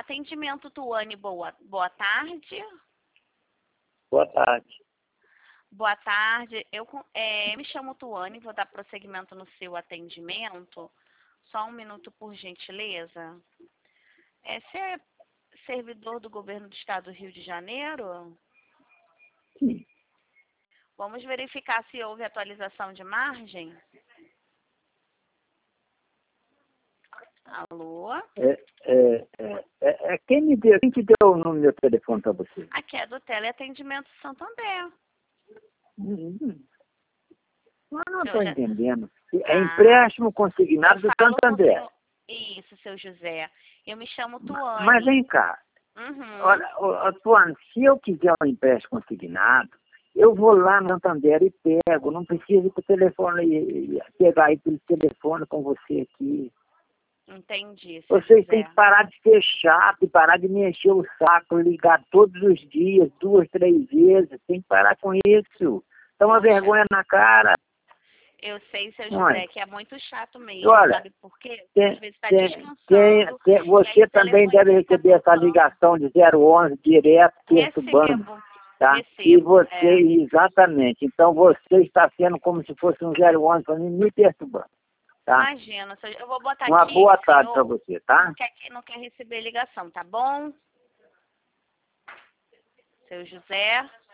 Atendimento Tuane, boa tarde. Boa tarde. Boa tarde. Eu me chamo Tuane, vou dar prosseguimento no seu atendimento. Só um minuto, por gentileza. Você é servidor do governo do estado do Rio de Janeiro? Sim. Vamos verificar se houve atualização de margem. Alô? Quem te deu o número do meu telefone para você? Aqui é do Teleatendimento Santander. Mas não estou entendendo. É Ah, empréstimo consignado do falo com o Santander. senhor. Isso, seu José. Eu me chamo Tuane. Mas vem cá. Uhum. Olha, Tuane, se eu quiser um empréstimo consignado, eu vou lá no Santander e pego. Não preciso ir pro telefone, pegar aí pelo telefone com você aqui. Entendi, seu Vocês José. têm que parar de ser chato e parar de me encher o saco, ligar todos os dias, 2, 3 vezes. Tem que parar com isso. Dá uma vergonha na cara. Eu sei, seu José, que é muito chato mesmo, Olha, sabe por quê? Porque às vezes está descansando. você também deve receber essa ligação de 011 direto, perturbando. Recebo. Tá? Recebo, E você, exatamente. Então você está sendo como se fosse um 011 para mim, me perturbando. Tá? Imagina, eu vou botar Uma aqui. boa tarde para você, tá? Não quer receber ligação, tá bom? Seu José.